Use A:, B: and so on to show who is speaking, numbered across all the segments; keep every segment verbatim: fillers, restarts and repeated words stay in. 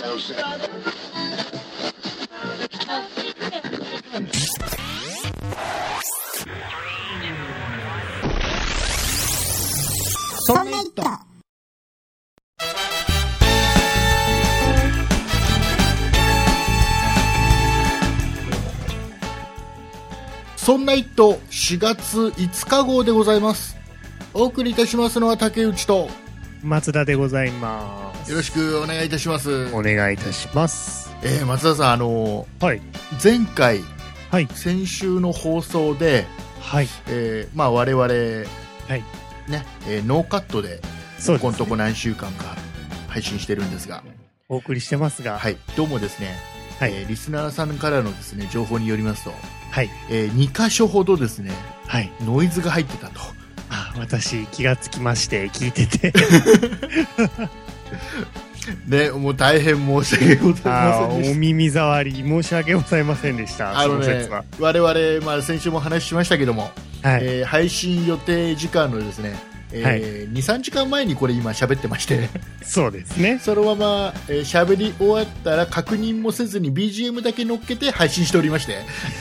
A: そんな糸。そんな一途しがついつか号でございます。お送りいたしますのは竹内と
B: 松田でございます。
A: よろしくお願いいたします。
B: お願いいたします。
A: えー、松田さん、あのー
B: はい、
A: 前回、
B: はい、
A: 先週の放送で、
B: はい、
A: えーまあ、我々、はい
B: ね
A: えー、ノーカットで
B: そうですね、
A: ここのとこ何週間か配信してるんですが、
B: お送りしてますが、
A: はい、どうもですね、
B: はい、
A: えー、リスナーさんからのですね情報によりますと、
B: はい、
A: えー、にかしょほどですね、
B: はい、
A: ノイズが入ってたと。
B: あ、私気がつきまして聞いてて
A: ね、もう大変申し訳ございませんでした。
B: お耳障り申し訳ございませんでした。
A: あのね、我々、まあ、先週も話しましたけども、はい、えー、配信予定時間のですね、えーはい、にさんじかんまえにこれ今喋ってまして
B: そうですね、
A: そのまま、えー、喋り終わったら確認もせずに ビージーエム だけ乗っけて配信しておりまして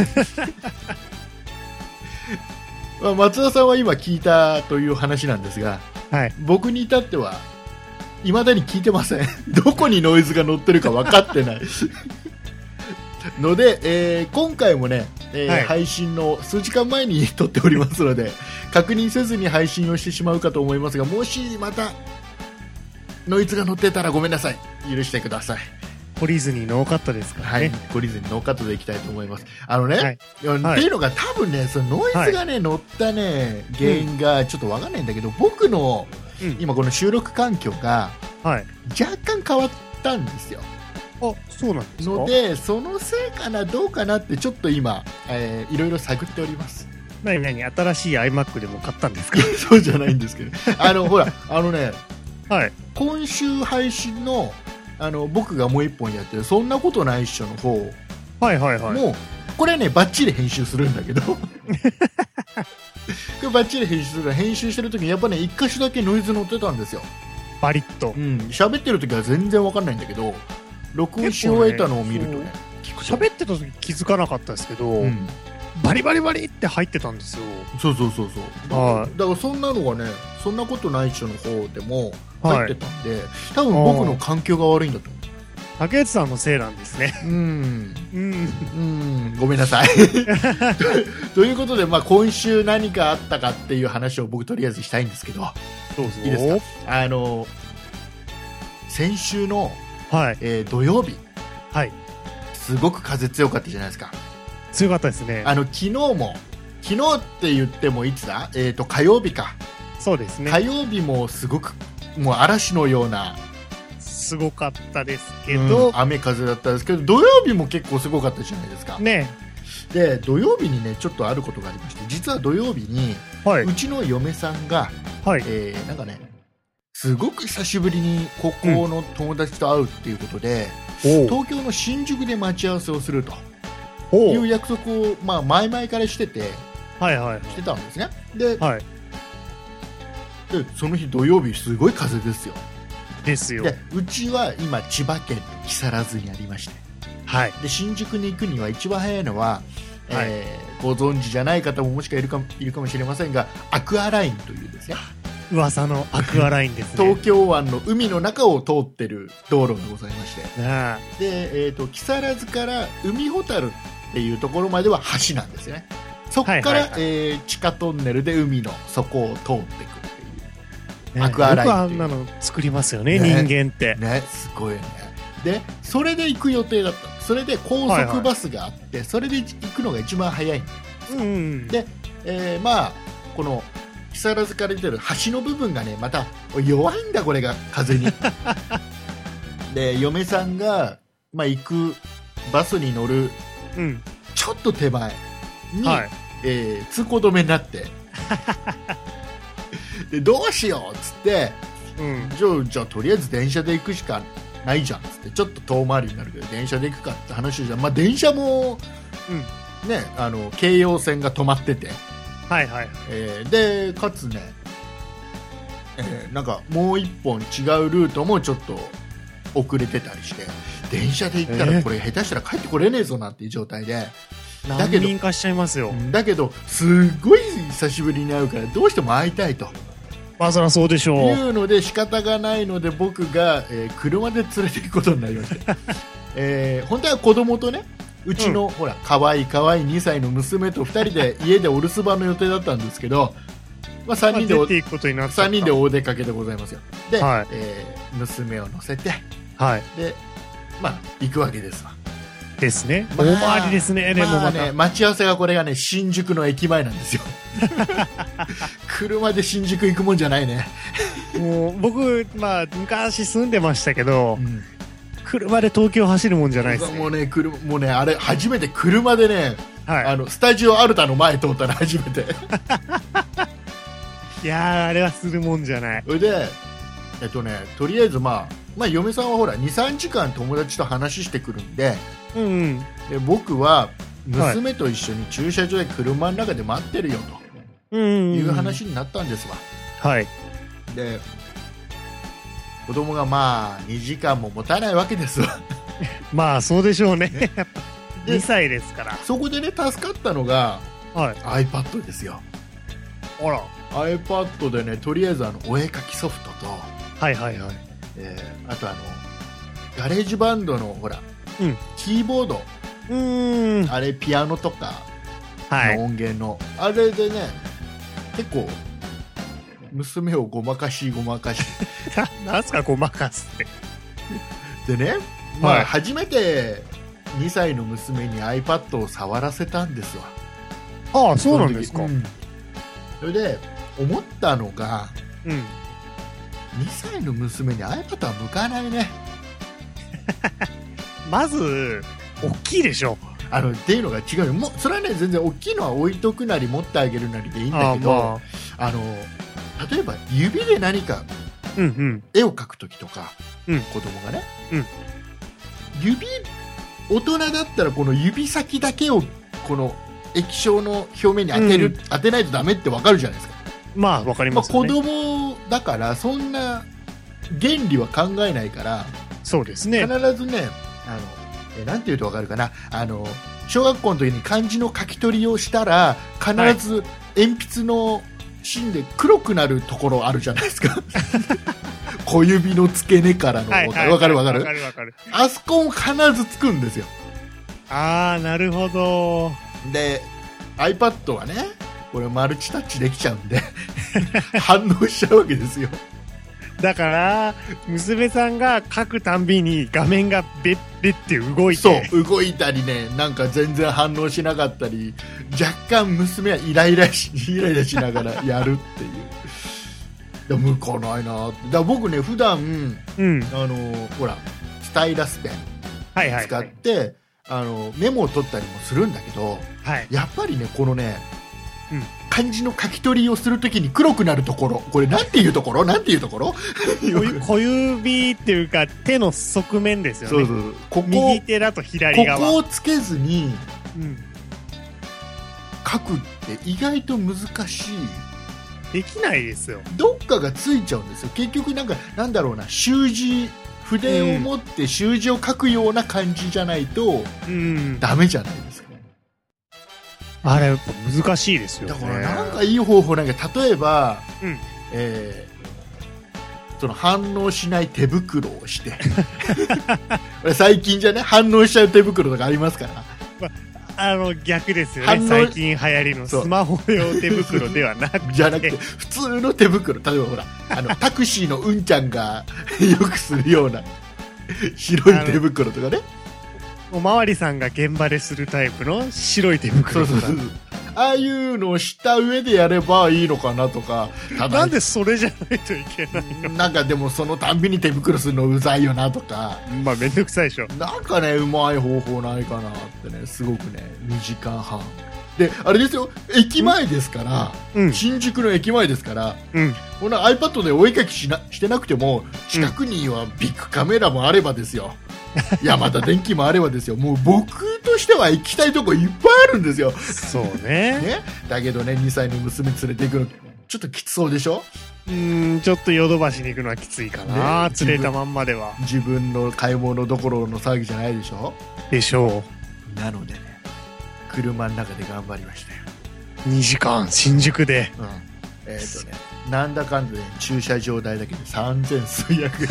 A: まあ松田さんは今聞いたという話なんですが、はい、僕に至っては未だに聞いてませんどこにノイズが乗ってるか分かってないので、えー、今回もね、えーはい、配信の数時間前に撮っておりますので確認せずに配信をしてしまうかと思いますが、もしまたノイズが乗ってたらごめんなさい、許してください。
B: 懲りずにノーカットですからね。
A: はい、懲りずにノーカットでいきたいと思います。あのね、はい、っていうのが多分ね、そのノイズがね、はい、乗ったね原因がちょっとわかんないんだけど、うん、僕の、うん、今この収録環境が、はい、若干変わったんですよ。
B: あ、そうなんですか。
A: のでそのせいかなどうかなってちょっと今、えー、いろいろ探っております。
B: 何何新しい iMac でも買ったんですか
A: そうじゃないんですけどあのほらあのね、
B: はい、
A: 今週配信のあの僕がもう一本やってるそんなことないっしょの方、
B: はいはいはい、
A: もうこれねバッチリ編集するんだけどこれバッチリ編集する編集してる時にやっぱね一箇所だけノイズ乗ってたんですよ。
B: バリッと、
A: うん、喋ってる時は全然わかんないんだけど録音し終えたのを見るとね、
B: 喋ってた時気づかなかったですけど、うん、バリバリバリって入ってたんですよ。
A: そうそうそうそうだから、だからそんなのがねそんなことない人の方でも入ってたんで、はい、多分僕の環境が悪いんだと思う。
B: 竹内さんのせいなんですね。
A: うん、うん、うん、ごめんなさいと, ということで、まあ、今週何かあったかっていう話を僕とりあえずしたいんですけど、
B: どうぞ。
A: いいですか。あの先週の、
B: はい、
A: えー、土曜日、
B: はい、
A: すごく風強かったじゃないですか。
B: 強かったですね。
A: あの昨日も昨日って言ってもいつだ、えーと、火曜日か。
B: そうですね。
A: 火曜日もすごくもう嵐のような
B: すごかったですけど、
A: うん、雨風だったんですけど土曜日も結構すごかったじゃないですか。
B: ね。
A: で土曜日にねちょっとあることがありまして、実は土曜日に、はい、うちの嫁さんが、はい、えー、なんかねすごく久しぶりに高校の友達と会うっていうことで、うん、東京の新宿で待ち合わせをするという約束を、まあ、前々からしてて、
B: はいはいはい、
A: してたんですね。で、
B: はい、
A: でその日土曜日すごい風ですよ。
B: ですよ。
A: でうちは今千葉県の木更津にありまして、
B: はい、
A: で新宿に行くには一番早いのは、はい、えー、ご存知じゃない方ももしかいるかいるかもしれませんがアクアラインというですね
B: 噂のアクアラインですね
A: 東京湾の海の中を通ってる道路がございまして、
B: ああ
A: で、えーと、木更津から海ほたるっていうところまでは橋なんですよね。そこから、はいはいはい、えー、地下トンネルで海の底を通っていくっていう、ね、アクアラインっていう。
B: よくあんなの作りますよね、ね、人間って
A: ね、すごいよね。でそれで行く予定だった。それで高速バスがあって、はいはい、それで行くのが一番早いんです、うんうん、で、えー、まあこの木更津から出てる橋の部分がねまた弱いんだこれが風にで嫁さんが、まあ、行くバスに乗る、うん、ちょっと手前に、はい、えー、通行止めになってでどうしようっつって、うん、じゃあ、じゃあとりあえず電車で行くしかないじゃんっつって、ちょっと遠回りになるけど電車で行くかって話じゃん。まあ電車も、うん、ね、あの京葉線が止まってて、
B: はいはい、
A: えー、でかつね、えー、なんかもう一本違うルートもちょっと遅れてたりして、 電車で行ったらこれ下手したら帰ってこれねえぞなんていう状態で、
B: だけど難民化しちゃいますよ。
A: だけどすごい久しぶりに会うからどうしても会いたいと、
B: まあそりゃそうでしょう。
A: いうので仕方がないので僕が、えー、車で連れて行くことになりました、えー、本当は子供とねうちの、うん、ほらかわいいかわいいにさいの娘とふたりで家でお留守番の予定だったんですけど、まあ、さんにんでお、まあ、さんにんでお出かけでございますよ。で、はい、えー、娘を乗せて、はい、で、まあ、行くわけですわ。
B: ですね。まあ、大回りですね。でもまあ
A: ね、待ち合わせがこれがね新宿の駅前なんですよ。車で新宿行くもんじゃないね。
B: もう僕、まあ、昔住んでましたけど、うん、車で東京走るもんじゃないですね。
A: もうね、車もうねあれ初めて車でね、はい、あのスタジオアルタの前通ったの初めて。
B: いやーあれはするもんじゃない。
A: それでえっとねとりあえずまあまあ嫁さんはほら にさんじかん友達と話してくるんで、うんうん、で僕は娘と一緒に駐車場で車の中で待ってるよという話になったんですわ。はい。で子供がまあにじかんも持たないわけですわ。
B: まあそうでしょうね。ねにさいですから。
A: そこでね助かったのが、はい、iPad ですよ。
B: あら
A: iPad でねとりあえずあのお絵描きソフトと、
B: はいはいはい、
A: えー、あとあのガレージバンドのほら、うん、キーボード、うーんあれピアノとかの音源の、はい、あれでね結構娘をごまかしごまかし
B: なんすかごまかすって
A: でね、まあ、はい、初めてにさいの娘に iPad を触らせたんですわ。
B: ああそうなんですか、うん、
A: それで思ったのが、うん、にさいの娘に iPad は向かないね。
B: まず大きいでしょ
A: あのっていうのが違うよ。もうそれはね全然大きいのは置いとくなり持ってあげるなりでいいんだけど、あ、まあ、あの例えば指で何か絵を描くときとか、うん、子供がね、うん、指大人だったらこの指先だけをこの液晶の表面に当てる、うん、当てないとダメってわかるじゃないですか。
B: まあわかりますよね。
A: まあ、子供だからそんな原理は考えないから、
B: そうですね。
A: 必ずねあのえなんて言うとわかるかな、あの小学校の時に漢字の書き取りをしたら必ず鉛筆の芯で黒くなるところあるじゃないですか。小指の付け根からの、はいはいはい、わかるわかる。わかるわかる。あそこも必ずつくんですよ。
B: ああなるほど。
A: で iPad はねこれマルチタッチできちゃうんで反応しちゃうわけですよ。
B: だから娘さんが書くたんびに画面がベッベッって動いて、
A: そう動いたりねなんか全然反応しなかったり若干娘はイライラしイライラしながらやるっていう。でも向かないなって。だから僕ね普段、うん、あのほらスタイラスペン使って、はいはいはい、あのメモを取ったりもするんだけど、はい、やっぱりねこのね、うん、漢字の書き取りをするときに黒くなるところ、これなんていうところなんていうところ
B: 小指っていうか手の側面ですよね。そうそうここ右手だと左側
A: ここをつけずに、うん、書くって意外と難しい。
B: できないですよ。
A: どっかがついちゃうんですよ結局。なんかなんだろうな習字筆を持って習字を書くような感じじゃないと、うん、ダメじゃないですか。
B: あれやっぱ難しいですよね。
A: だからなんかいい方法なんか例えば、うんえー、その反応しない手袋をして最近じゃね反応しちゃう手袋とかありますから、ま
B: あの逆ですよね。最近流行りのスマホ用手袋ではなくて
A: じゃなくて普通の手袋。例えばほらあのタクシーのうんちゃんがよくするような白い手袋とかね、
B: おまわりさんが現場でするタイプの白い手袋とか、そうそうそう
A: ああいうのをした上でやればいいのかなとか。
B: ただなんでそれじゃないといけないの。
A: なんかでもそのたんびに手袋するのうざいよなとか。
B: まあめんどくさいでしょ。
A: なんかねうまい方法ないかなってねすごくねにじかんはんであれですよ駅前ですから、うん、新宿の駅前ですから、うん、この iPad でお絵描きしなしてなくても近くにはビッグカメラもあればですよ、うん、山田電機もあればですよ。もう僕としては行きたいとこいっぱいあるんですよ。
B: そう ね,
A: ねだけどねにさいの娘連れて行くのちょっときつそうでしょ。
B: うーん、ちょっとヨドバシに行くのはきついかな、ね、釣れたまんまでは。
A: 自分の買い物どころの騒ぎじゃないでしょ。
B: でしょ
A: う。なのでね、車の中で頑張りましたよ。
B: にじかん新宿で、
A: うん、えっ、ー、とねなんだかんだで、ね、駐車場代だけでさんぜん数百円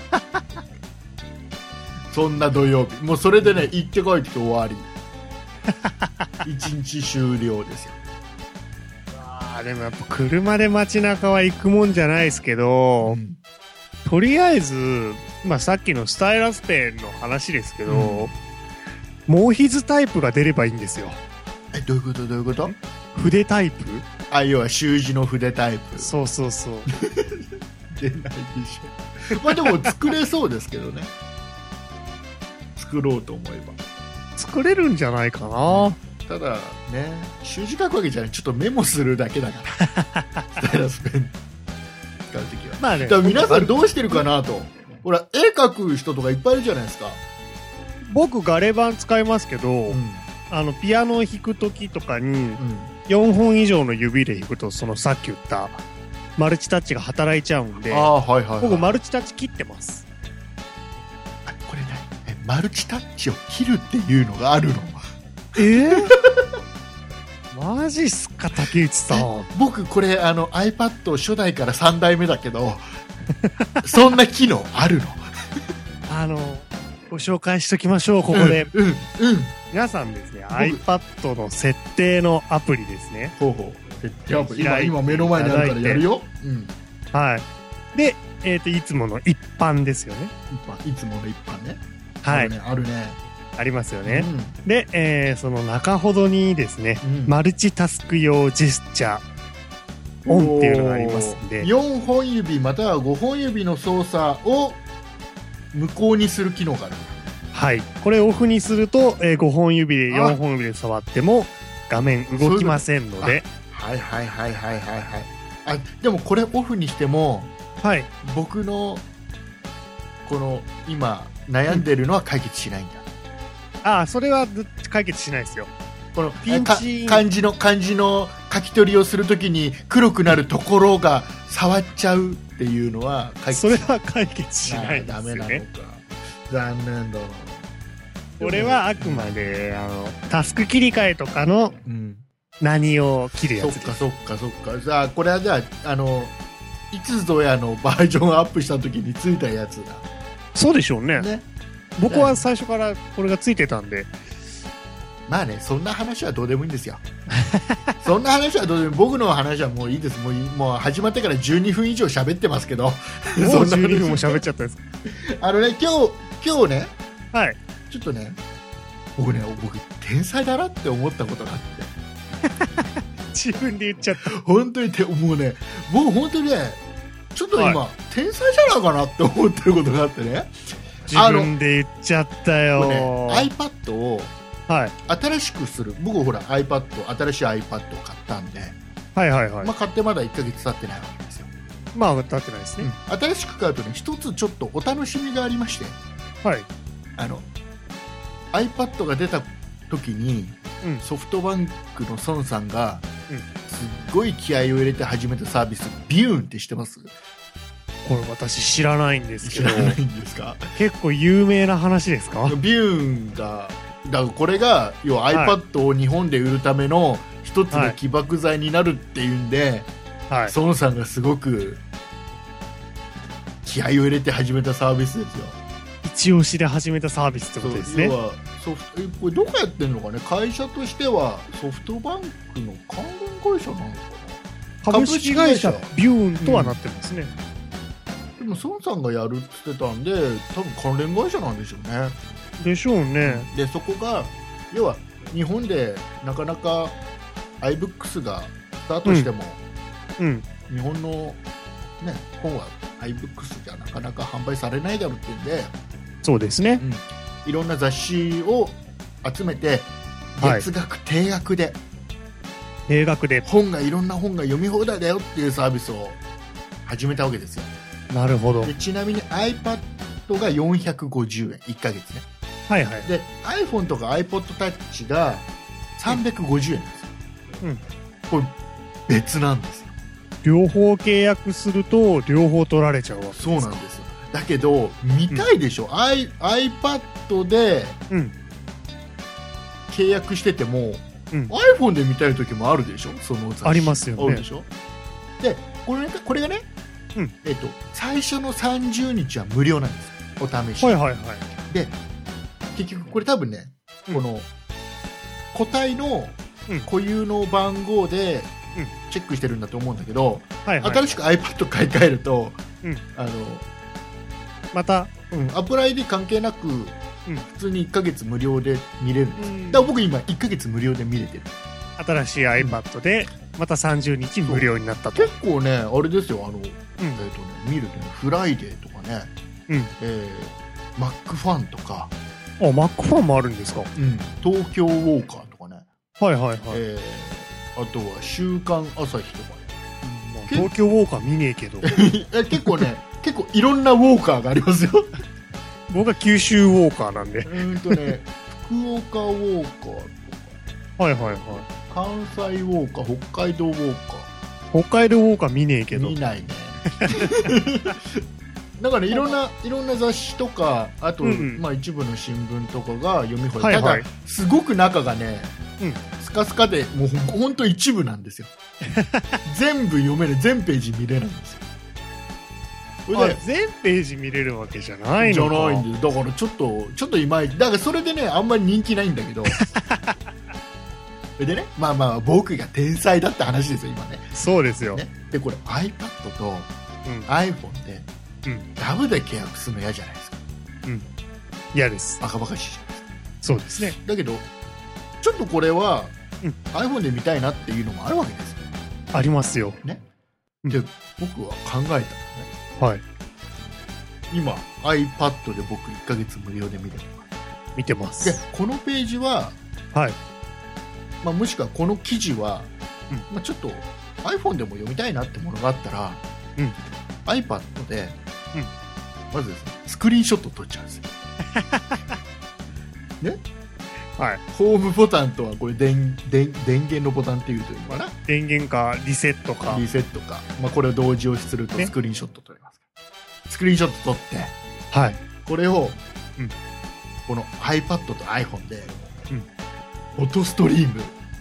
A: そんな土曜日もうそれでね行って帰ってきて終わりいちにち終了ですよ。
B: あでもやっぱ車で街中は行くもんじゃないですけど、うん、とりあえず、まあ、さっきのスタイラスペンの話ですけど、うん、モーヒズタイプが出ればいいんですよ。
A: えどういうことどういうこと？
B: 筆タイプ？
A: あ、要は習字の筆タイプ。
B: そうそうそう
A: 出ないでしょ。まあでも作れそうですけどね作ろうと思えば
B: 作れるんじゃないかな。
A: ただね、習字書くわけじゃない、ちょっとメモするだけだからスタイラスペン使うときは。まあね、だから皆さんどうしてるかなと。ほら絵描く人とかいっぱいいるじゃないですか。
B: 僕ガレ版使いますけど、うん、あのピアノを弾くときとかに、うん、よんほん以上の指で弾くと、そのさっき言ったマルチタッチが働いちゃうんで、あ、はいはいはい、僕マルチタッチ切ってます。
A: あ、これね、マルチタッチを切るっていうのがあるの。
B: えー、マジっすか竹内さん。
A: 僕これあの iPad 初代からさんだいめだけどそんな機能あるの
B: あのご紹介しときましょうここで、うんうんうん、皆さんですね iPad の設定のアプリですね。
A: ほうほう、設定アプリ 今, 今目の前にあるからやるよ、うん、
B: はい。で、えーと、いつもの一般ですよね。
A: 一般、いつもの一般ね。
B: はい、
A: あるね、あるね、
B: ありますよね、うん、で、えー、その中ほどにですね、うん、マルチタスク用ジェスチャーオンっていうのがありますんで、
A: よんほん指またはごほん指の操作を無効にする機能がある。
B: はい、これをオフにすると、えー、ごほん指でよんほん指で触っても画面動きませんので。
A: はいはいはいはいはいはい。あ、でもこれオフにしても、
B: はい、
A: 僕のこの今悩んでるのは解決しないんだ、
B: うん、ああ、それは解決しないですよ。
A: このピンチ漢字の漢字の書き取りをするときに黒くなるところが触っちゃうっていうのは解決
B: それは解決しないですよね。ダメなのか、
A: 残念だな。
B: これはあくまであのタスク切り替えとかの何を切るやつです。
A: そっかそっかそっか。じゃあこれはじゃあ、あのいつぞやのバージョンアップした時についたやつだ。
B: そうでしょうね。ね、僕は最初からこれがついてたんで。
A: まあね、そんな話はどうでもいいんですよそんな話はどうでも、僕の話はもういいです。もう、もう始まってからじゅうにふん以上喋ってますけど。
B: もうじゅうにふんも喋っちゃったんです
A: あのね、今日今日ね、
B: はい、
A: ちょっとね、僕ね、僕天才だなって思ったことがあって
B: 自分で言っちゃった。
A: 本当にて、もうね、僕本当にね、ちょっと今、はい、天才じゃないかなって思ってることがあってね。
B: 自分で言っちゃったよ、
A: ね、iPad をはい、新しくする。僕ほら iPad 新しい iPad を買ったんで、
B: はいはいはい、
A: まあ、買ってまだいっかげつ経ってないわけですよ。
B: まあ経ってないですね、
A: うん、新しく買うとね、一つちょっとお楽しみがありまして、
B: はい、
A: あの iPad が出た時に、うん、ソフトバンクの孫さんが、うん、すっごい気合を入れて始めたサービス、ビューンって知ってます？
B: これ私知らないんですけど。
A: 知らないんですか？
B: 結構有名な話ですか？
A: ビューンがだからこれが要は iPad を日本で売るための一つの起爆剤になるっていうんで、はい、孫さんがすごく気合を入れて始めたサービスですよ。
B: 一押しで始めたサービスってことですね。
A: 要はソフト、え、これどこやってんのかね。会社としてはソフトバンクの関連会社なのか
B: な。株式会社ビューンとはなってるんですね、
A: うん、でも孫さんがやるって言ってたんで、多分関連会社なんでしょうね。
B: でしょうね。
A: でそこが要は日本でなかなか iBooks がスタートしても、うん、日本の、ね、本は iBooks じゃなかなか販売されないだろうっていうんで、
B: そうですね、
A: うん、いろんな雑誌を集めて月額定額で、はい、
B: 定額で
A: 本がいろんな本が読み放題だよっていうサービスを始めたわけですよ。
B: なるほど。
A: でちなみに iPad がよんひゃくごじゅうえん、いっかげつね。
B: はいはい、
A: で iPhone とか iPodTouch がさんびゃくごじゅうえんなんですよ、うん、これ別なんですよ。
B: 両方契約すると両方取られちゃうわけですか。
A: そうなんですよ。だけど見たいでしょ、うん、I、iPad で契約してても、うん、iPhone で見たい時もあるでしょ。その
B: ありますよね。
A: あるでしょ。でこれ、これがね、うんえーと、最初のさんじゅうにちは無料なんです。お試し。
B: はいはいはい。で
A: 結局これ多分ね、うん、この個体の固有の番号でチェックしてるんだと思うんだけど、うんはいはい、新しく iPad 買い替えると、うん、あの
B: また、
A: うん、アプライで関係なく、うん、普通にいっかげつ無料で見れるんです、うん、だから僕今いっかげつ無料で見れてる。
B: 新しい iPad でまたさんじゅうにち無料になったと。
A: 結構ねあれですよ、あの、うんえーとね、見るとねフライデーとかね、うんえー、マックファンとか。
B: あ、マックファンもあるんですか。
A: うん、東京ウォーカーとかね。
B: はいはいはい、
A: えー、あとは週刊朝日とかね、
B: うんまあ、東京ウォーカー見ねえけど
A: 結構ね結構いろんなウォーカーがありますよ
B: 僕は九州ウォーカーなんで
A: うんとね福岡ウォーカーとか
B: はいはいはい
A: 関西ウォーカー、北海道ウォーカ
B: ー北海道ウォーカー見ねえけど
A: 見ないねだから、ね、いろんないろんな雑誌とかあと、うんうんまあ、一部の新聞とかが読み放題、はいはい、ただすごく中がね、うん、スカスカでもうほんと一部なんですよ全部読める全ページ見れないんですよ。
B: あ全ページ見れるわけじゃないのか。
A: じゃないんです。だからちょっとちょっといまいちだからそれでねあんまり人気ないんだけどでねまあまあ僕が天才だって話ですよ今ね。
B: そうですよ、
A: ね、でこれ iPad と、うん、iPhone でうん、ダブで契約するの嫌じゃないですか。
B: うん嫌です。
A: バカバカしいじゃないですか。
B: そうですね。
A: だけどちょっとこれは、うん、iPhone で見たいなっていうのもあるわけですよ。
B: ありますよ
A: ね。で、うん、僕は考えたのね。
B: はい。
A: 今 iPad で僕いっかげつ無料で見てます。
B: 見てます。
A: でこのページは
B: はい、
A: まあ、もしくはこの記事は、うんまあ、ちょっと iPhone でも読みたいなってものがあったら、うん、iPad でうん、まずですねスクリーンショット撮っちゃうんですよね、はい、ホームボタンとはこれ 電, 電, 電源のボタンっていうといいのかな。
B: 電源かリセットか
A: リセットか、まあ、これを同時押しするとスクリーンショット撮れます、ね、スクリーンショット撮って、はい、これを、うん、この iPad と iPhone で、うん、フォトストリーム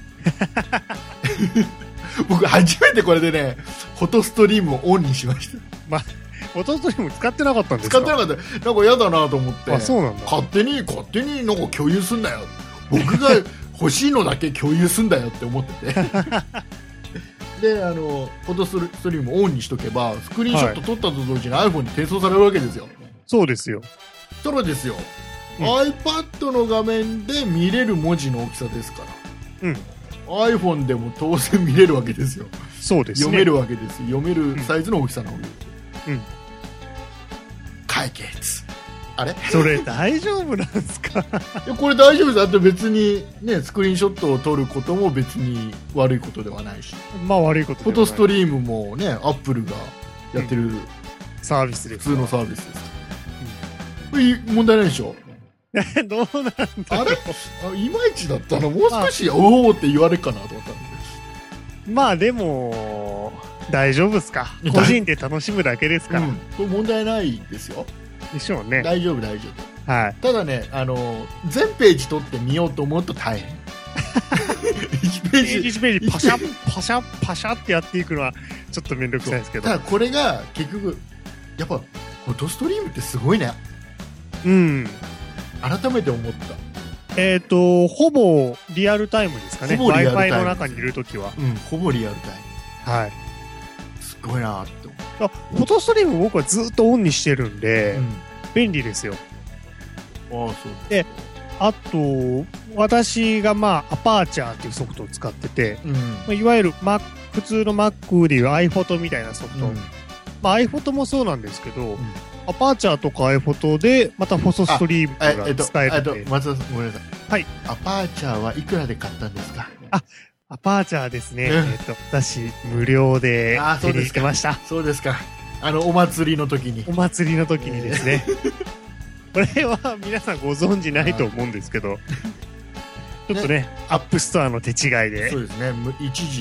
A: 僕初めてこれでねフォトストリームをオンにしました。
B: まあフォトストリーム使ってなかったんですか。
A: 使ってなかった。なんか嫌だなと思って。
B: あ、そうなんだ。
A: 勝手に勝手になんか共有すんだよ。僕が欲しいのだけ共有すんだよって思ってて。で、あのフォトストリームをオンにしとけばスクリーンショット撮ったと同時に iPhone に転送されるわけですよ。
B: そうですよ。
A: それですよ。うん、iPad の画面で見れる文字の大きさですから。うん。iPhone でも当然見れるわけですよ。
B: そうですね。
A: 読めるわけです。読めるサイズの大きさなわけです。うん。解決。あれ
B: それ大丈夫なんですか。
A: いやこれ大丈夫です。だって別にねスクリーンショットを撮ることも別に悪いことではないし。
B: まあ悪いことではない。
A: フォトストリームもねアップルがやってる、うん、
B: サービスです。
A: 普通のサービスです。うん、問題ないでしょ。
B: どうなんだろう。
A: あれあいまいちだったの。もう少しおおって言われるかなと思ったんで。
B: まあでも大丈夫ですか。個人で楽しむだけですから、うん、
A: これ問題ないですよ。
B: でしょうね。
A: 大丈夫大丈夫、はい、ただねあの全ページ取ってみようと思うと大変いちページ
B: いちページパシャパシャパシャってやっていくのはちょっと面倒くさいですけど、
A: ただこれが結局やっぱフォトストリームってすごいね。
B: うん
A: 改めて思った。
B: えっ、ー、とほぼリアルタイムですかね。 Wi-Fi の中にいるときは、
A: うん、ほぼリアルタイム。はいすごいなって思う。
B: フォトストリーム僕はずっとオンにしてるんで、うん、便利ですよ。
A: ああそう
B: であと私がまあアパーチャーっていうソフトを使ってて、うんまあ、いわゆる Mac 普通の Mac でいう iPhoto みたいなソフト、うんまあ、iPhoto もそうなんですけど、うんアパーチャーとか iPhoto でまたフォトストリームが使えるんで。
A: えっと、松田さんごめんなさい。はい。アパーチャーはいくらで買ったんですか。
B: あ、アパーチャーですね。うん、えっと私無料で手に入れました。
A: そうですか。あのお祭りの時に。
B: お祭りの時にですね。これは皆さんご存知ないと思うんですけど、ちょっとね、ねアップストアの手違いで。
A: そうですね。一時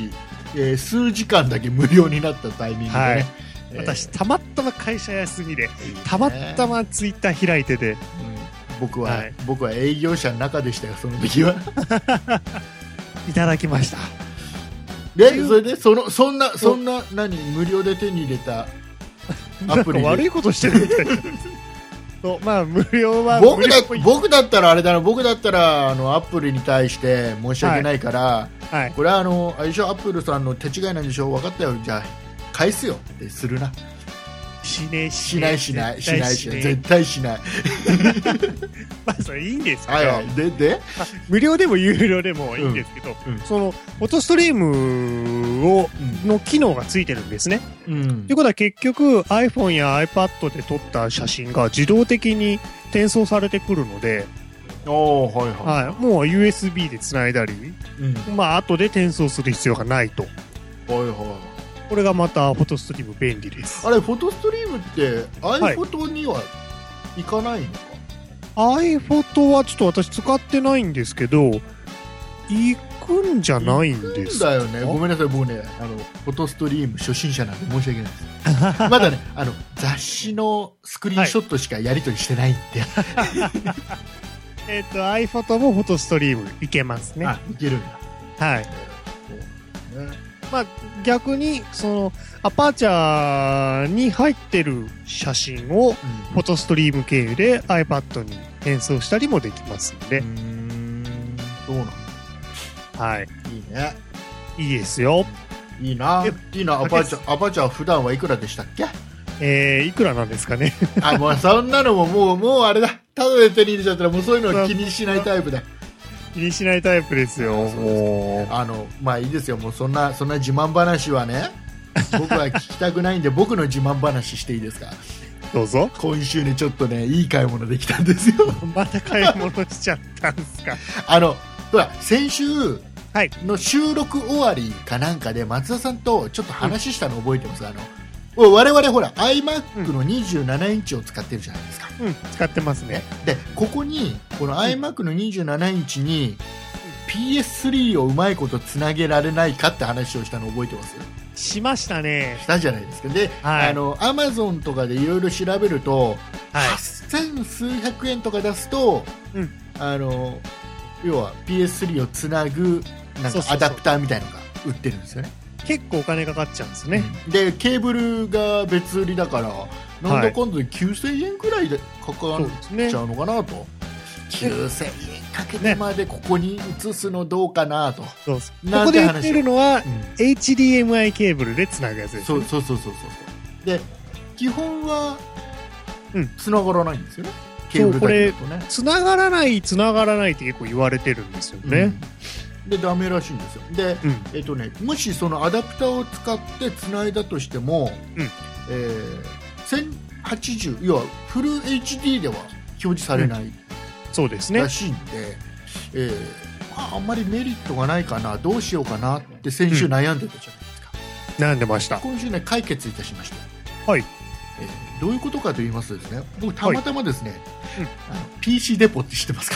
A: えー、数時間だけ無料になったタイミングでね、はい、
B: えー、私たまたま会社休みで、いいね、たまたまツイッター開いてて、うん、
A: 僕は、はい、僕は営業者の中でしたよ、その時
B: いただきました。
A: で、それでそのそんなそんな何無料で手に入れたアプリで
B: 悪いことしてるみたいなそう、まあ無料は
A: 僕だ僕だったらあれだな、僕だったらあのアップルに対して申し訳ないから、はいはい、これはあのあれでしょ、アップルさんの手違いなんでしょ、分かったよ、じゃあ返すよってするな。
B: しねえ
A: しないしないしないしない絶対しない
B: まあそれいいんですけど、
A: はいはい、でで
B: 無料でも有料でもいいんですけど、うんうん、そのフォトストリームを、うん、の機能がついてるんですね、うん、ということは結局 iPhone や iPad で撮った写真が自動的に転送されてくるので、
A: おー、はいはい
B: はい、もう ユーエスビー でつないだり、うん、まあ後で転送する必要がないと。
A: はいはい、
B: これがまたフォトストリーム便利です。
A: あれフォトストリームって iPhoto にはいかないのか、
B: はい、iPhoto はちょっと私使ってないんですけど、行くんじゃないんですか。
A: だよね、ごめんなさい、僕ねあのフォトストリーム初心者なんで申し訳ないですまだねあの雑誌のスクリーンショットしかやり取りしてないんで、はい
B: えっと iPhoto もフォトストリームいけますね。
A: あ、いけるんだ。
B: はい、そうね。まあ、逆にそのアパーチャーに入ってる写真をフォトストリーム経由で iPad に転送したりもできますんで。うー
A: ん、そうなんだ。
B: はい。
A: いいね。
B: いいですよ。
A: いいな。いいな。アパーチャー、アパーチャー普段はいくらでしたっけ？
B: えー、いくらなんですかね。
A: あ、もうそんなのももうもうあれだ。ただで手に入れちゃったらもうそういうの気にしないタイプだ。
B: 気にしないタイプですよ。も
A: うあのまあいいですよ。もうそんなそんな自慢話はね、僕は聞きたくないんで僕の自慢話していいですか？
B: どうぞ。
A: 今週ねちょっとねいい買い物できたんですよ。
B: また買い物しちゃったんですか？
A: あのほら先週の収録終わりかなんかで松田さんとちょっと話したの覚えてます？うん、あの我々ほら iMac のにじゅうななインチを使ってるじゃないですか。
B: うん、使ってますね。
A: でここにこの iMac のにじゅうななインチに ピーエススリー をうまいことつなげられないかって話をしたの覚えてます？
B: しましたね。
A: したじゃないですか。で、はい、あの Amazon とかでいろいろ調べると、はい、はっせん数百円とか出すと、うん、あの要は ピーエススリー をつなぐなんかアダプターみたいなのが売ってるんですよね。
B: 結構お金かかっちゃうんですね。
A: うん、でケーブルが別売りだからなんだかんだできゅうせんえんくらいでかかっちゃうのかなと、ね、きゅうせんえんかけてまでここに移すのどうかなと、ね、
B: そうそう、ここで言ってるのは、うん、エイチディーエムアイ ケーブルでつなぐやつです、ね、
A: そうそうそうそうそうで基本はつながらないんですよね、うん、ケーブルだけだとね。
B: これつながらないつながらないって結構言われてるんですよね、うん
A: でダメらしいんですよ。で、うんえっとね、もしそのアダプターを使ってつないだとしても、うんえー、せんはちじゅう要はフル エイチディー では表示されない、うん、
B: そうですね
A: らしいんで、えーまあ、あんまりメリットがないかなどうしようかなって先週悩んでたじゃないですか、
B: うん、悩んでました。
A: 今週ね解決いたしました。はい、えー、どういうことかと言いますとですね、僕たまたまですね、はい、あの ピーシー デポって知ってますか？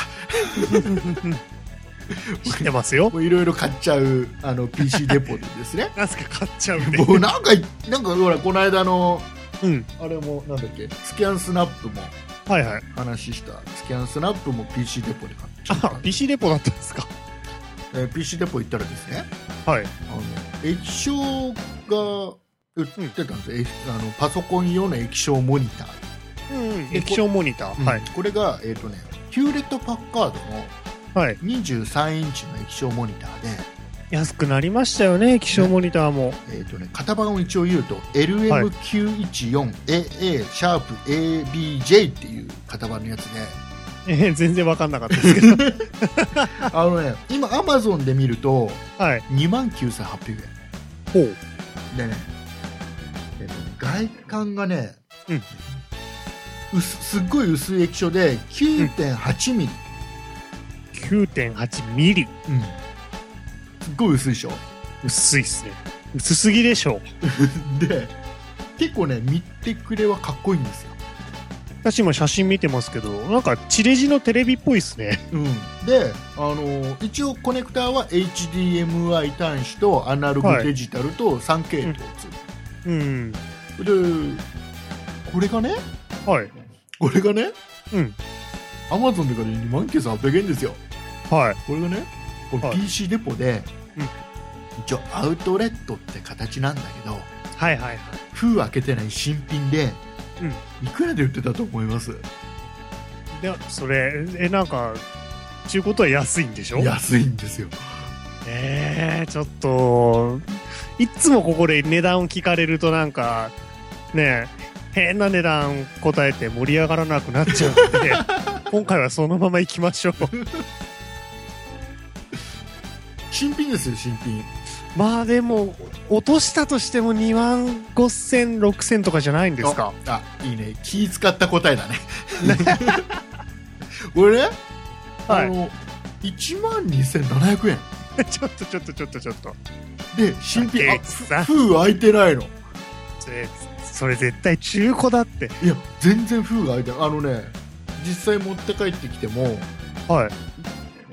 B: 知ってますよ。
A: いろいろ買っちゃうあの ピーシー デポでですね。
B: なんすか買っちゃうね。
A: もうなんかなんかほらこの間の、うん、あれもなんだっけスキャンスナップも
B: はいはい
A: 話したスキャンスナップも ピーシー デポで買っちゃった。
B: あ ピーシー デポだったんですか？
A: えー、ピーシー デポ行ったらですね。
B: はい。あの
A: 液晶が売ってたんですよ、うん、あのパソコン用の液晶モニター。
B: うん、液晶モニター、うん、
A: はい。これがえっ、ー、とねヒューレットパッカードのはい、にじゅうさんインチの液晶モニターで
B: 安くなりましたよね液晶モニターも、ね
A: えーとね、型番を一応言うと エルエムきゅういちよんエーエー シャープ エービージェイ っていう型番のやつで、
B: えー、全然分かんなかったですけど
A: あのね今 Amazon で見ると、はい、にまんきゅうせんはっぴゃくえんほうでね、えーとね外観がね、うん、すっごい薄い液晶で きゅうてんはちミリ、うん
B: きゅうてんはちミリ、うん、
A: すっごい薄いでしょ。
B: 薄いっすね。薄すぎでしょ。
A: で結構ね見てくれはかっこいいんですよ。
B: 私今写真見てますけど、なんか地デジのテレビっぽいですね。
A: うん、で、あの一応コネクターは エイチディーエムアイ 端子とアナログデジタルとさんけいとうつ、
B: うん、うん、
A: でこれがね、
B: はい、
A: これがね、
B: うん、
A: アマゾンでからにまんきゅうせんはっぴゃくえんですよ。
B: はい、
A: これがね、これ ピーシー デポで、うん、一応アウトレットって形なんだけど、
B: はいはいはい、
A: 封開けてない新品で、うん、いくらで売ってたと思います？
B: でそれえなんかちゅうことは安いんでしょ？
A: 安いんですよ。
B: えー、ちょっといつもここで値段を聞かれるとなんかね変な値段答えて盛り上がらなくなっちゃうので今回はそのまま行きましょう。
A: 新品ですよ、新品。
B: まあでも落としたとしてもにまんごせんろくせんとかじゃないんですか？
A: あ、いいね、気使った答えだね。俺ね、はい、あのいちまんにせんななひゃくえん。
B: ちょっとちょっとちょっとちょっと
A: で新品、あ、封開いてないの。
B: それそれ絶対中古だって。
A: いや全然封が開いてない。あのね、実際持って帰ってきても、
B: はい、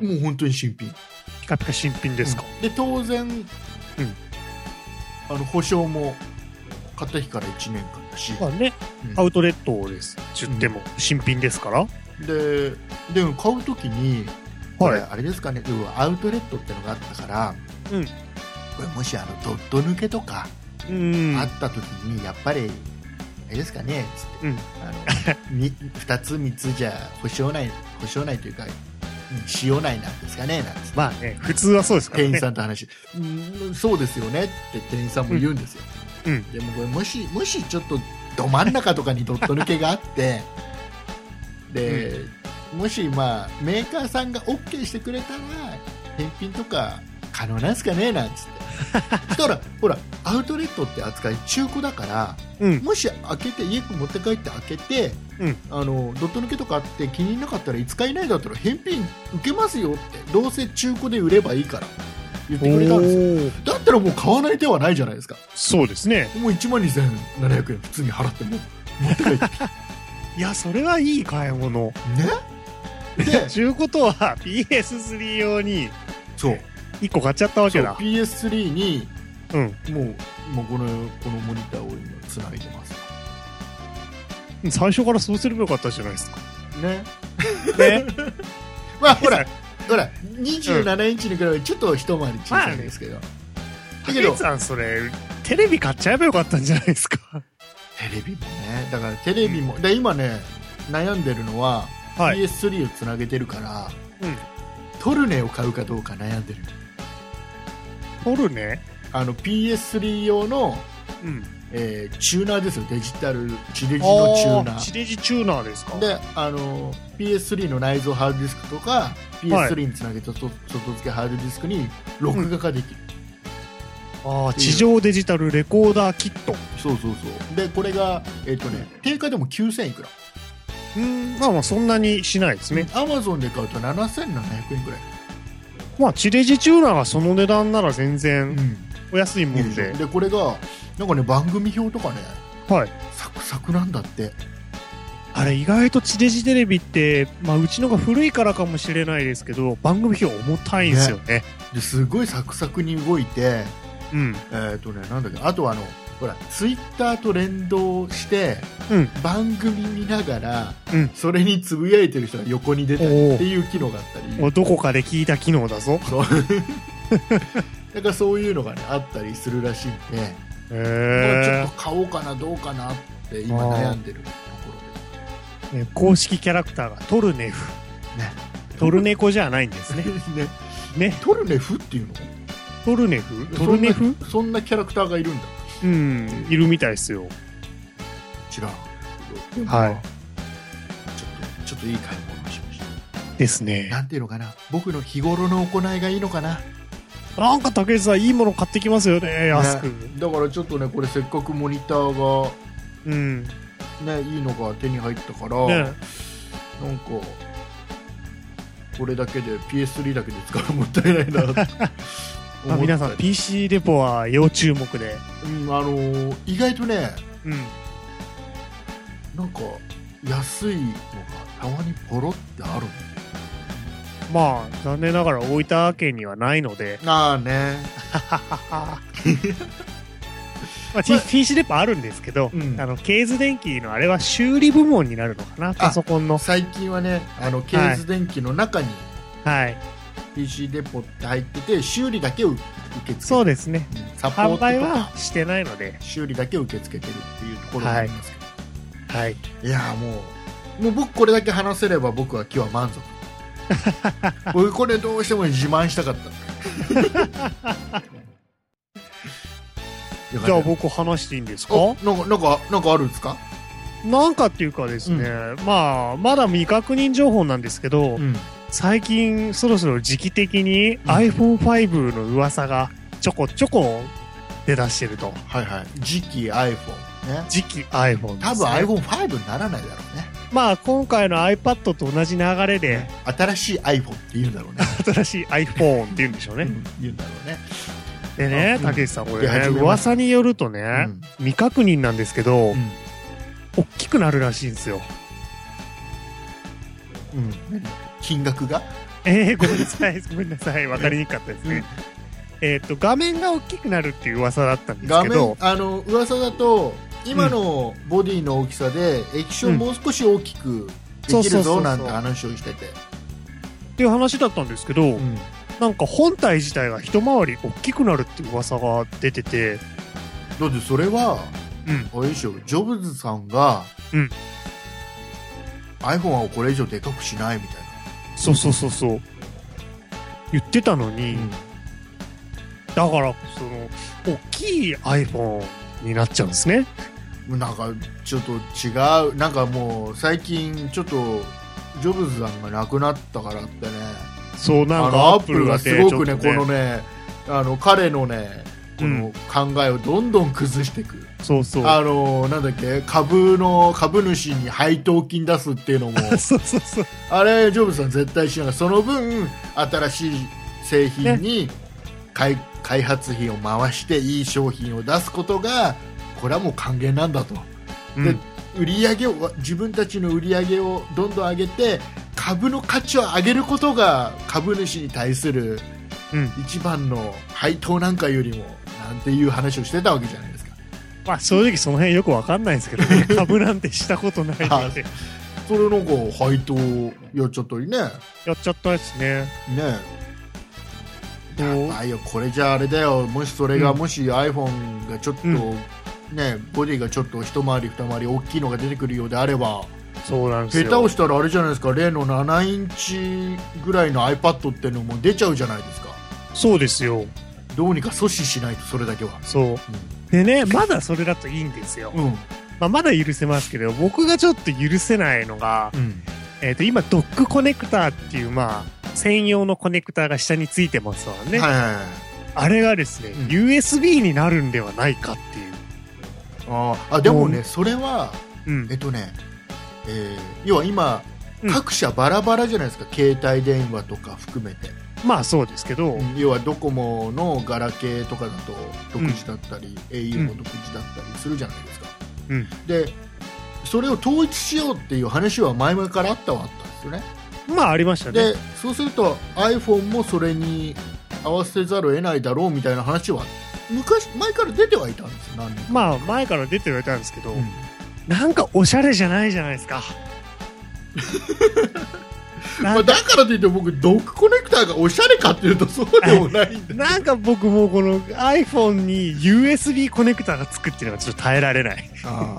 A: もう本当に新品、
B: ピカピカ新品ですか？
A: うん、で当然、うん、あの保証も買った日からいちねんかんだし、
B: まあね、うん、アウトレットですって言っても新品ですから、
A: うん、ででも買うときにこれ、はい、あれですかね、要はアウトレットってのがあったから、うん、これもしあのドット抜けとかあったときにやっぱりあれですかねつって、うん、あのふたつみっつじゃ保証ない保証ないというか使用内なんですかねなんて、
B: まあね、普通はそうですからね。
A: 店員さんと話、うん、そうですよねって店員さんも言うんですよ、うんうん、でもこれもしもしちょっとど真ん中とかにドット抜けがあってで、うん、もしまあメーカーさんが OK してくれたら返品とか可能なんですかねなんつってそしたらほらアウトレットって扱い中古だから、うん、もし開けて家持って帰って開けて、うん、あのドット抜けとかあって気に入らなかったら使えないだったら返品受けますよってどうせ中古で売ればいいから言ってくれたんですよ。だったらもう買わない手はないじゃないですか。
B: そうですね。
A: もういちまんにせんななひゃくえん普通に払っても持って帰って
B: いやそれはいい買い物ね。で中古とは ピーエススリー 用に
A: そう
B: いっこ買っちゃったわけだ。
A: ピーエススリー に、うん、もう、もうこのこのモニターを今つないでます。
B: 最初からそうすればよかったじゃないですか
A: ね。
B: ね
A: まあほらほらにじゅうななインチに比べてちょっと一回り小さいんですけど、まあね、
B: だけどさんそれテレビ買っちゃえばよかったんじゃないですか。
A: テレビもね、だからテレビも、うん、で今ね悩んでるのは、はい、ピーエススリー をつなげてるから、うん、トルネを買うかどうか悩んでる。
B: トルネ？
A: あの ピーエススリー 用の、うんえー、チューナーですよ。デジタル地デジのチューナー。
B: 地デジチューナーですか。
A: であの ピーエススリー の内蔵ハードディスクとか ピーエススリー につなげた外付けハードディスクに録画ができる、
B: うん、ああ地上デジタルレコーダーキット。
A: そうそうそう。でこれがえっ、ー、とね定価でもきゅうせんいくら。
B: うんまあまあそんなにしないですね。
A: アマゾンで買うとななせんななひゃくえんくらい。
B: まあ地デジチューナーがその値段なら全然お安いもんで、
A: うん、でこれがなんかね番組表とかね、
B: はい、
A: サクサクなんだって。
B: あれ意外と地デジテレビって、まあ、うちのが古いからかもしれないですけど番組表重たいんですよ ね, ね
A: ですごいサクサクに動いて、うんえーとね、なんだっけあとはあのほらツイッターと連動して、うん、番組見ながら、うん、それにつぶやいてる人が横に出たりっていう機能があったり。
B: どこかで聞いた機能だぞ。
A: そうだからそういうのが、ね、あったりするらしいんで、
B: へ
A: ちょっと買おうかなどうかなって今悩んでるとこ
B: ろで、ね、公式キャラクターがトルネフ、ね、トルネコじゃないんですね
A: ねねトルネフっていうの？
B: トルネフトルネフ
A: そんなキャラクターがいるんだ。
B: うん、いるみたいですよ。
A: 違うけど、
B: はい、
A: ちょっとちょっといい買い物をしました
B: ですね。
A: なんていうのかな、僕の日頃の行いがいいのかな。
B: なんか竹内さんいいもの買ってきますよね、安く。
A: だからちょっとねこれせっかくモニターが
B: うん
A: ねいいのが手に入ったから、ね、なんかこれだけで ピーエススリー だけで使うのもったいないなって
B: まあ皆さん ピーシー レポは要注目で、
A: うん、あのー、意外とね、
B: うん、
A: なんか安いのがたまにポロってある。
B: まあ残念ながら大分県にはないので。
A: ああね。
B: まあ、ティーシー デポあるんですけど、うん、あのケーズ電機のあれは修理部門になるのかな、パソコンの。
A: 最近はね、あのケーズ電機の中に、
B: はい、
A: ティーシー デポって入ってて修理だけを受け付けて、
B: そうですね、
A: うん、サポートとか
B: 販売はしてないので
A: 修理だけ受け付けてるっていうところがありますけど、
B: はい、はい、
A: いやもうもう僕これだけ話せれば僕は今日は満足。僕これどうしても自慢したかった。
B: じゃあ僕話していいんですか？
A: なんかなんかなんかあるんですか？
B: なんかっていうかですね、うん、まあまだ未確認情報なんですけど、うん、最近そろそろ時期的に アイフォンファイブ の噂がちょこちょこ出だしてると。
A: はいはい。次期 iPhone ね。
B: 次期 iPhone ですね。
A: 多分 アイフォンファイブ にならないだろうね。
B: まあ今回の iPad と同じ流れで、
A: ね、新しい iPhone って言うんだろうね。
B: 新しい iPhone って言うんでしょうね。うん、
A: 言うんだろうね。
B: でね、たけしさん、これね、噂によるとね、うん、未確認なんですけど、うん、大きくなるらしいんですよ。
A: うん。金額が？
B: えー、ごめんなさい、ごめんなさい、わかりにくかったですね。うん、えっと、画面が大きくなるっていう噂だったんですけど、画面、
A: あの、噂だと、今のボディの大きさで、液晶もう少し大きくできるぞなんて話をしてて。
B: っていう話だったんですけど、うん、なんか本体自体が一回り大きくなるっていう噂が出てて。
A: だってそれは、うん、あれでしょ、ジョブズさんが、うん、iPhone はこれ以上でかくしないみたいな。
B: そうそうそうそう。言ってたのに、うん、だから、その、大きい iPhone になっちゃうんですね。
A: なんか、ちょっと違う。なんかもう、最近、ちょっと、ジョブズさんが亡くなったからってね。
B: そう、なんか
A: アップルがすごくね、このね、あの、彼のね、この考えをどんどん崩していく。
B: そうそう。
A: あの、なんだっけ、株の、株主に配当金出すっていうのも、
B: そうそうそう。
A: あれ、ジョブズさん絶対しながら、その分、新しい製品に開、ね、開発費を回して、いい商品を出すことが、これはもう還元なんだと。うん、で、売り上げを、自分たちの売り上げをどんどん上げて、株の価値を上げることが株主に対する一番の配当なんかよりもなんていう話をしてたわけじゃないですか。
B: まあ正直その辺よくわかんないですけどね。株なんてしたことないので。
A: それなんか配当やっちゃったりね。
B: やっちゃったですね。
A: ねえ。やばいよ、これじゃあれだよ。もしそれが、うん、もし iPhone がちょっと、うん、ね、ボディがちょっと一回り二回り大きいのが出てくるようであれば、
B: そうなんですよ。
A: 下手をしたらあれじゃないですか、例のななインチぐらいの iPad っていうのも出ちゃうじゃないですか。
B: そうですよ。
A: どうにか阻止しないと、それだけは。
B: そう、うん、でね、まだそれだといいんですよ、うん、まあ、まだ許せますけど、僕がちょっと許せないのが、うん、えーと、今ドックコネクターっていう、まあ、専用のコネクターが下についてますわね、
A: はいはいはい、あ
B: れがですね、うん、ユーエスビー になるんではないかっていう。
A: ああ、でもね、それは、うん、えっとね、えー、要は今、うん、各社バラバラじゃないですか、携帯電話とか含めて。
B: まあそうですけど、うん、
A: 要はドコモのガラケーとかだと独自だったり、うん、エーユー も独自だったりするじゃないですか、うん、でそれを統一しようっていう話は前々からあったはあったんですよね。
B: まあありましたね。
A: でそうすると iPhone もそれに合わせざるを得ないだろうみたいな話は昔前から出てはいたんですよ。何年か
B: まあ前から出てはいたんですけど、うん、なんかおしゃれじゃないじゃないですか。
A: まあだからといって僕ドックコネクターがおしゃれかっていうとそうでもないんで
B: なんか僕もうこの iPhone に ユーエスビー コネクターがつくっていうのがちょっと耐えられない。あ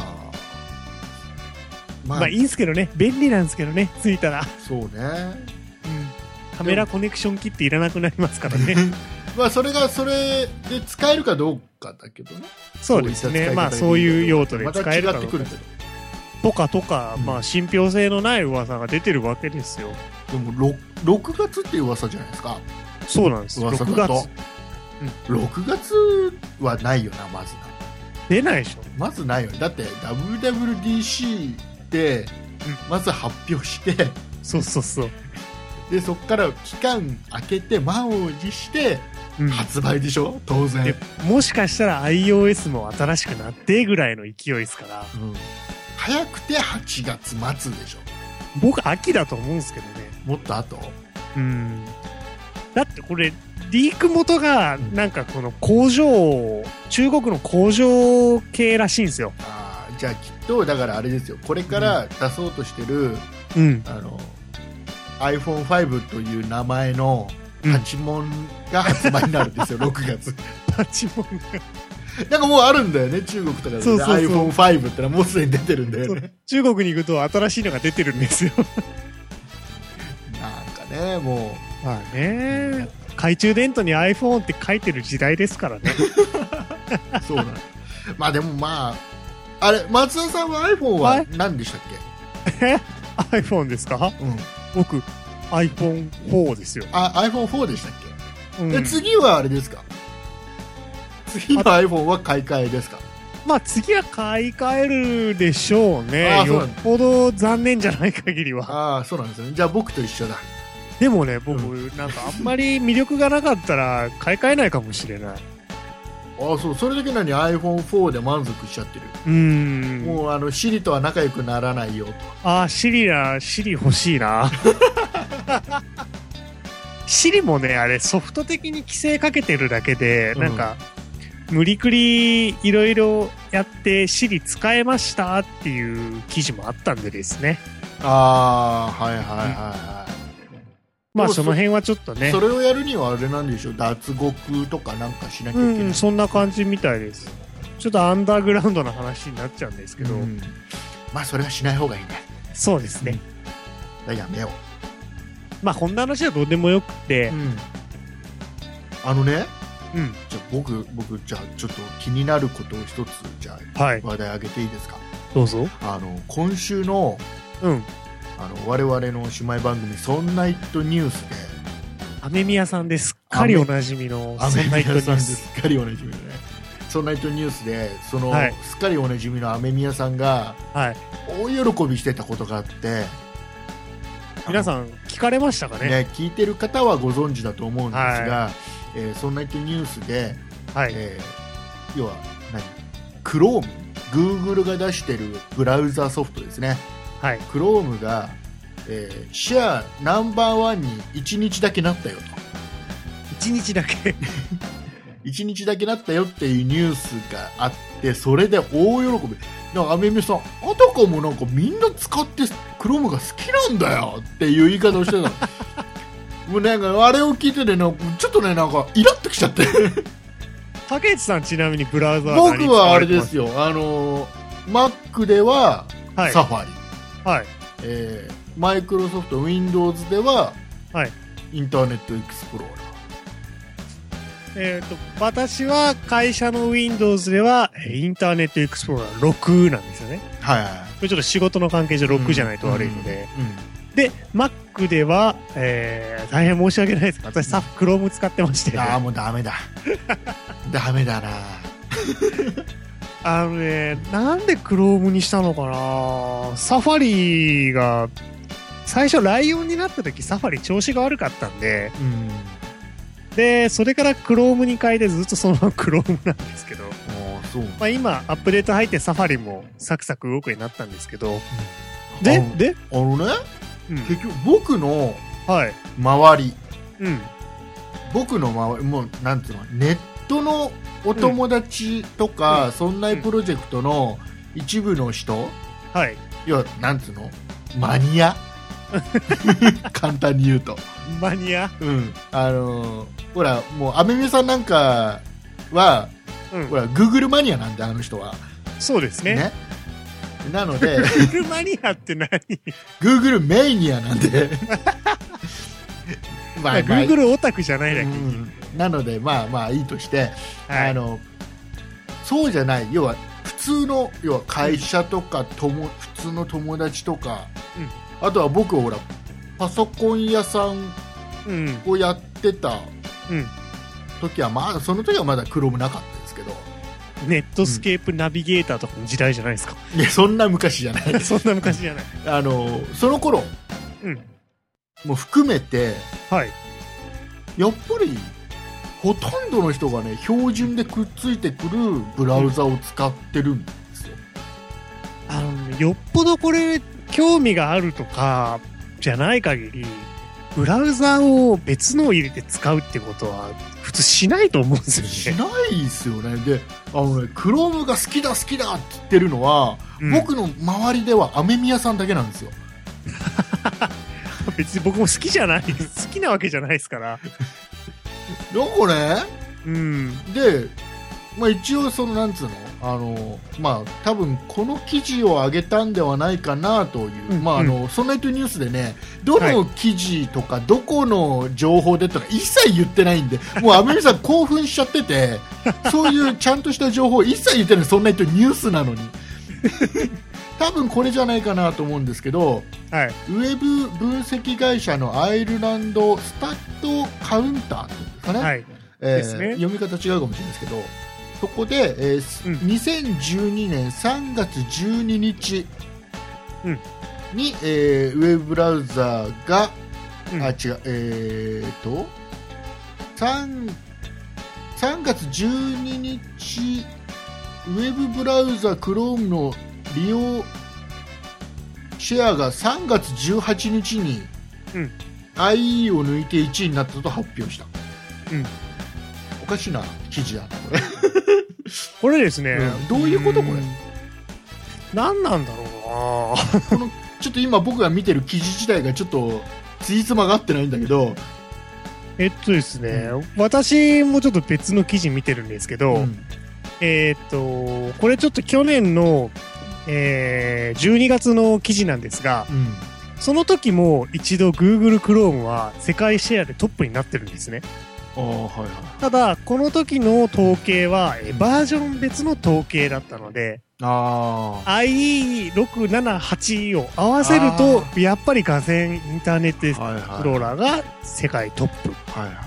B: まあ、まあいいんですけどね、便利なんですけどね、ついたら。
A: そうね、うん、
B: カメラコネクションキットいらなくなりますからね。
A: まあそれがそれで使えるかどうかだけどね。
B: そうですね、まあそういう用途で使えるかどうか、また違ってくるけどとかとか、うん、まあ信憑性のない噂が出てるわけですよ。
A: でも 6, ろくがつっていう噂じゃないですか。
B: そうなんです。
A: 噂だとろくがつ、うん、ろくがつはないよな。まずな
B: 出ないでしょ。
A: まずないよ。だって ダブリューダブリューディーシー でまず発表して、うん、
B: そうそうそう。
A: でそこから期間空けて満を持して発売でしょ、うん、当然。
B: もしかしたら iOS も新しくなってぐらいの勢いですから、うん、
A: 早くてはちがつ末でしょ。
B: 僕秋だと思うんですけどね。
A: もっと後。
B: うんだってこれリーク元がなんかこの工場、中国の工場系らしいんですよ。
A: あじゃあきっとだからあれですよ、これから出そうとしてる、
B: うん、
A: あの アイフォンファイブ という名前のパチモンが発売になるんですよ、うん、ろくがつ。
B: パチモンが
A: なんかもうあるんだよね、中国とかで、ね、そうそうそう アイフォンファイブ ってのはもうすでに出てるんだよね。
B: 中国に行くと新しいのが出てるんですよ。
A: なんかね、もう
B: まあね、懐中電灯に iPhone って書いてる時代ですからね。
A: そうなの。まあでもまああれ、松田さんは iPhone は何でしたっけ？
B: えiPhone ですか？うん、僕 アイフォンフォー ですよ。
A: あ アイフォンフォー でしたっけ？うん、で次はあれですか？次の iPhone は買い替えですか？
B: まあ次は買い替えるでしょうね。よっぽど残念じゃない限りは。
A: ああ、そうなんですね。じゃあ僕と一緒だ。
B: でもね、僕、うん、なんかあんまり魅力がなかったら買い替えないかもしれない。
A: ああ、そう、それだけなのに アイフォンフォー で満足しちゃってる。
B: うーん。
A: もうあの Siri とは仲良くならないよと。
B: ああ、Siri な、Siri 欲しいな。Siri もね、あれソフト的に規制かけてるだけで、うん、なんか無理くりいろいろやって Siri 使えましたっていう記事もあったんでですね。
A: ああ、はいはいはいはい。
B: まあその辺はちょっとね。
A: それをやるにはあれなんでしょう、脱獄とかなんかしなきゃいけない。うん、
B: そんな感じみたいです。ちょっとアンダーグラウンドな話になっちゃうんですけど。うん、
A: まあそれはしない方がいいね。
B: そうですね。
A: うん、やめよう。
B: まあこんな話はどうでもよくて。うん、
A: あのね、
B: うん、
A: じゃあ僕、僕、じゃあちょっと気になることを一つ、じゃあ、はい、話題あげていいですか？
B: どうぞ。
A: あの、今週の、
B: うん。
A: あの我々の姉妹番組ソンナイトニュースで
B: 雨宮さんです。かりおなじみの
A: ソンナイトニュース。すっかりおなじみのね。ソンナイトニュースでその、はい、すっかりおなじみの雨宮さんが、はい、大喜びしてたことがあって、
B: 皆さん聞かれましたかね？
A: ね、聞いてる方はご存知だと思うんですが、はい、えー、ソンナイトニュースで、はい、えー、要は何？クローム、Google が出してるブラウザソフトですね。はい、Chrome が、えー、シェアナンバーワンにいちにちだけなったよと。
B: いちにちだけ
A: いちにちだけなったよっていうニュースがあって、それで大喜び。なんかアメミさん、あたかもなんかみんな使って Chrome が好きなんだよっていう言い方をしてた。もうなんかあれを聞いてね、なんかちょっとね、なんかイラッときちゃって。
B: 竹内さんちなみにブラウザは
A: 何？僕はあれですよ、あの Mac ではサファリ、
B: はい、
A: えー、マイクロソフト Windows では、
B: はい、
A: インターネットエクスプローラー、
B: えーと、私は会社の Windows ではインターネットエクスプローラーろくなんですよね。
A: はいはい、こ
B: れちょっと仕事の関係上ろくじゃないと悪いので、うんうんうん、で Mac では、えー、大変申し訳ないですが、私サフ Chrome 使ってまして、
A: ああもうダメだダメだな
B: あのね、なんで Chrome にしたのかな。サファリが最初ライオンになった時サファリ調子が悪かったんで、うん、でそれから Chrome に変えてずっとそのまま Chrome なんですけど、
A: あ、そう、
B: まあ、今アップデート入ってサファリもサクサク動くようになったんですけど、うん、で
A: あ
B: で
A: あのね、うん、結局僕の周り、
B: うん、
A: 僕の周りもうなんていうの、ネットのお友達とか、うん、そんなプロジェクトの一部の人、うん、
B: はい、
A: 要はなんつうの、マニア簡単に言うと
B: マニア、
A: うん、あのー、ほらもうアメミさんなんかは、うん、ほら Google マニアなんで、あの人は。
B: そうですね。
A: ね、なので
B: Google マニアって何？
A: Google メイニアなんで
B: まあ、Google オタクじゃないだけ、うん、
A: なのでまあまあいいとして、はい、あのそうじゃない、要は普通の、要は会社とかとも、うん、普通の友達とか、うん、あとは僕ほらパソコン屋さんをやってた時は、うん、まあその時はまだ Chrome なかったですけど、
B: ネットスケープナビゲーターとかの時代じゃないですか。
A: いや、そんな昔じゃない
B: そんな昔じゃない。
A: あのその頃、うん、もう含めて、
B: はい、
A: やっぱりほとんどの人がね、標準でくっついてくるブラウザを使ってるんですよ。
B: うん、 あの、ね、よっぽどこれ興味があるとかじゃない限りブラウザを別のを入れて使うってことは普通しないと思うんですよね。
A: しないですよね。で、あのね、Chrome が好きだ好きだって言ってるのは、うん、僕の周りではアメミヤさんだけなんですよ。
B: 別に僕も好きじゃない好きなわけじゃないですから。
A: どこね、
B: うん、
A: で、まあ、一応そのなんつうの、あのまあ多分この記事を上げたんではないかなという、うん、まああの、うん、そんなニュースでね、どの記事とかどこの情報でとか一切言ってないんで、もうアメリカさん興奮しちゃってて、そういうちゃんとした情報を一切言ってない、そんな人ニュースなのに。多分これじゃないかなと思うんですけど、
B: はい、
A: ウェブ分析会社のアイルランドスタットカウンターっていうんですかね、はい、えーですね、読み方違うかもしれないですけど、そこで、えーうん、にせんじゅうにねんさんがつじゅうににちに、うん、えー、ウェブブラウザが、うん、あ違うえー、っと 3, さんがつじゅうににちウェブブラウザ Chrome の利用シェアがさんがつじゅうはちにちに、うん、アイイー を抜いていちいになったと発表した、うん、おかしな記事だなこれ。
B: これですね、うん、
A: どういうことこれ。
B: 何なんだろうな。
A: このちょっと今僕が見てる記事自体がちょっとつじつまが合ってないんだけど、
B: えっとですね、うん、私もちょっと別の記事見てるんですけど、うん、えー、っとこれちょっと去年の、えー、じゅうにがつの記事なんですが、うん、その時も一度 Google Chrome は世界シェアでトップになってるんですね。
A: あ、はいはい、
B: ただこの時の統計は、うん、バージョン別の統計だったので、
A: あ
B: アイイーろくななはち を合わせるとやっぱり画線インターネットエクスプローラーが世界トップ、
A: はいはい、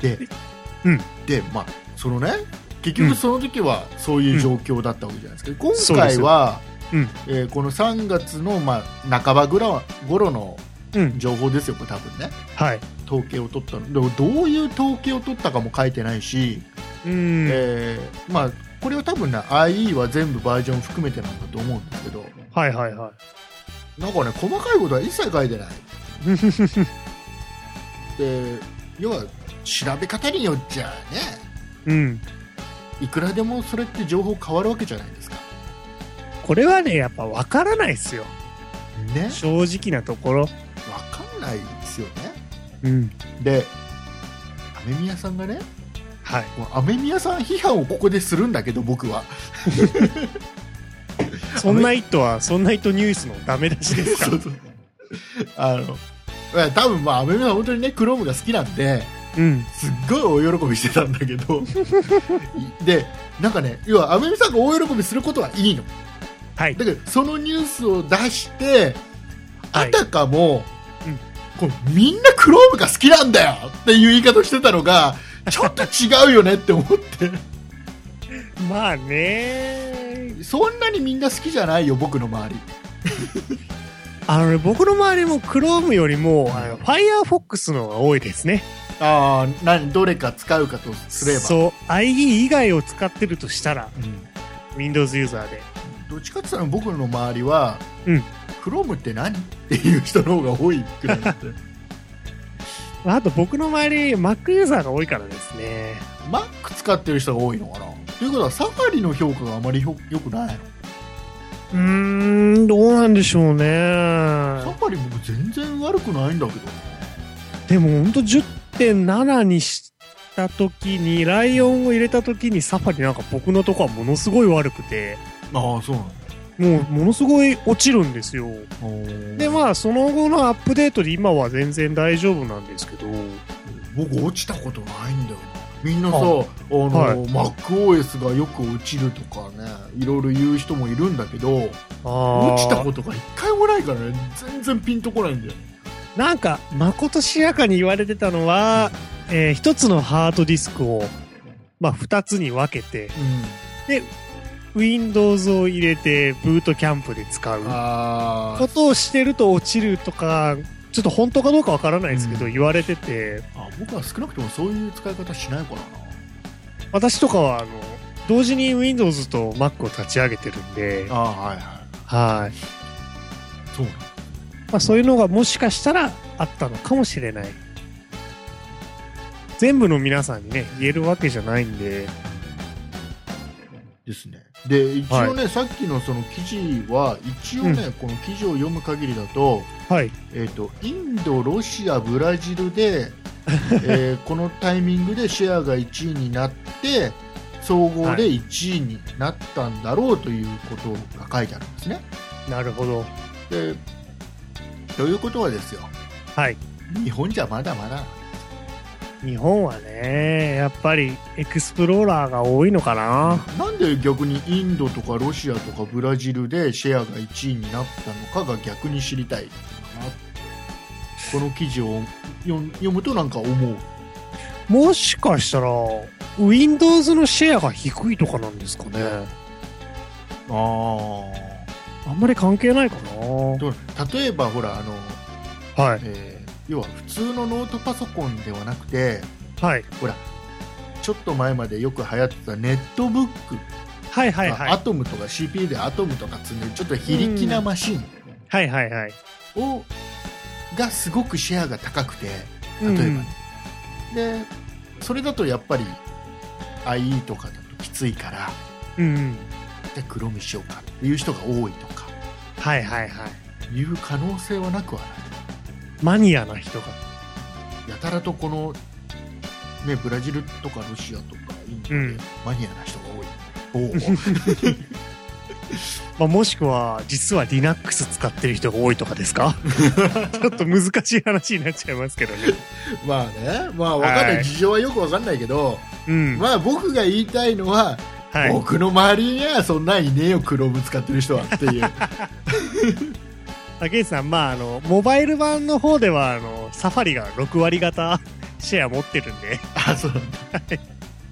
A: で、うん、で、まあ、そのね結局その時はそういう状況だったわけじゃないですか、うん、今回は、うんえー、このさんがつの、まあ、半ばぐら頃の情報ですよ、これ多分ね、
B: はい、
A: 統計を取ったのでもどういう統計を取ったかも書いてないし、
B: うん
A: えーまあ、これは多分ね アイイー は全部バージョン含めてなんだと思うんですけど、
B: はいはいはい、
A: なんかね細かいことは一切書いてない。で要は調べ方によっちゃね、
B: うん、
A: いくらでもそれって情報変わるわけじゃないですか。
B: これはねやっぱ分からないですよ、
A: ね、
B: 正直なところ
A: 分かんないですよね、
B: うん、
A: でアメミヤさんがね、
B: はい、
A: アメミヤさん批判をここでするんだけど僕は
B: そんな意図はそんな意図ニュースのダメ出しですか。そうそう
A: あの多分まあアメミヤさん本当にねクロームが好きなんで、
B: うん、
A: すっごい大喜びしてたんだけどでなんかね要はアメミヤさんが大喜びすることはいいの、
B: はい、
A: だけどそのニュースを出してあたかも、はいうん、こうみんなクロームが好きなんだよっていう言い方をしてたのがちょっと違うよねって思って
B: まあね
A: そんなにみんな好きじゃないよ僕の周り
B: あの、ね、僕の周りもクロームよりもあの Firefox の方が多いですね。
A: ああ、何どれか使うかとすれば
B: そう アイイー 以外を使ってるとしたら、うん、Windows ユーザーで
A: どっちかって言ったら僕の周りは、
B: うん、
A: クロームって何っていう人の方が多いくらいで
B: あと僕の周り Mac ユーザーが多いからですね。
A: Mac 使ってる人が多いのかなということはサファリの評価があまりよくないの。
B: うーんどうなんでしょうね。
A: サファリ僕全然悪くないんだけど。
B: でもほんと じゅってんなな にした時にライオンを入れた時にサファリなんか僕のとこはものすごい悪くて、
A: ああそうなの。
B: もうものすごい落ちるんですよ。でまあその後のアップデートで今は全然大丈夫なんですけど。
A: 僕落ちたことないんだよな。みんなさあの、はい、MacOS がよく落ちるとかねいろいろ言う人もいるんだけど落ちたことが一回もないからね全然ピンとこないんだよ。
B: なんかまことしやかに言われてたのは、うんえー、一つのハードディスクを、まあ、二つに分けて、うん、でWindows を入れてブートキャンプで使うことをしてると落ちるとかちょっと本当かどうかわからないですけど、うん、言われてて
A: あ僕は少なくともそういう使い方しないからな。
B: 私とかはあの同時に Windows と Mac を立ち上げてるんで
A: あ、はいはい、
B: はい。
A: そうなん、
B: まあ、そういうのがもしかしたらあったのかもしれない。全部の皆さんにね言えるわけじゃないんで
A: ですね。で一応ね、
B: はい、
A: さっきのその記事は一応ね、うん、この記事を読む限りだと、
B: はい、
A: えーと、インド、ロシア、ブラジルで、えー、このタイミングでシェアがいちいになって総合でいちいになったんだろうということが書いてあるんですね。
B: なるほど。
A: でということはですよ、
B: はい、
A: 日本じゃまだまだ。
B: 日本はねやっぱりエクスプローラーが多いのかな。
A: なんで逆にインドとかロシアとかブラジルでシェアがいちいになったのかが逆に知りたいかな。この記事を読むとなんか思う。
B: もしかしたら Windows のシェアが低いとかなんですかね。
A: ああ、
B: あんまり関係ないか
A: な。例えばほらあの、はい、えー要は普通のノートパソコンではなくて、
B: はい、
A: ほらちょっと前までよく流行ってたネットブック、
B: はいはいはい、
A: アトムとか シーピーユー でアトムとか積んでるちょっと非力なマシン、
B: はいはいはい、
A: をがすごくシェアが高くて、例えば、ね、うん、でそれだとやっぱり アイイー とかだときついから、
B: うん、
A: でクロームしようかっていう人が多いとか、
B: はいはいはい、
A: いう可能性はなくはない。
B: マニアな人が
A: やたらとこの、ね、ブラジルとかロシアとかインドでマニアな人が多い、うん、
B: まあもしくは実は Linux 使ってる人が多いとかですかちょっと難しい話になっちゃいますけどね。
A: まあね、まあ分かんない、はい、事情はよく分かんないけど、
B: うん、
A: まあ僕が言いたいのは、はい、僕の周りにはそんなんいねえよクローム使ってる人はっていう
B: 竹内さん、まあ、あのモバイル版の方ではあのサファリがろくわり型シェア持ってるんで。
A: あ、そうなんだ、はい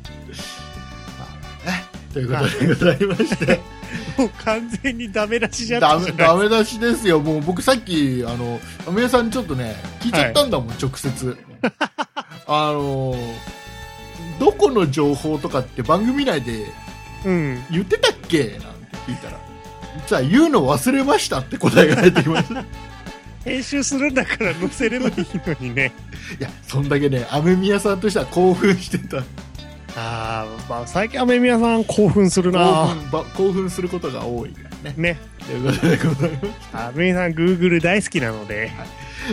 A: まあね、ということでございまして
B: もう完全にダメ出しじゃ
A: ダメダメ出しですよ。もう僕さっきあのアメヤさんにちょっとね聞いちゃったんだもん、はい、直接あのどこの情報とかって番組内で言ってたっけ、うん、なんて聞いたらじゃあ言うの忘れましたって答えが返ってきました
B: 編集するんだから載せればいいのにね
A: いやそんだけね雨宮さんとしては興奮してた。
B: あ、まあ、最近雨宮さん興奮するな。
A: 興奮、興奮することが多いからね。
B: ね。
A: ということでございます。
B: 雨宮さん Google 大好きなので、はい、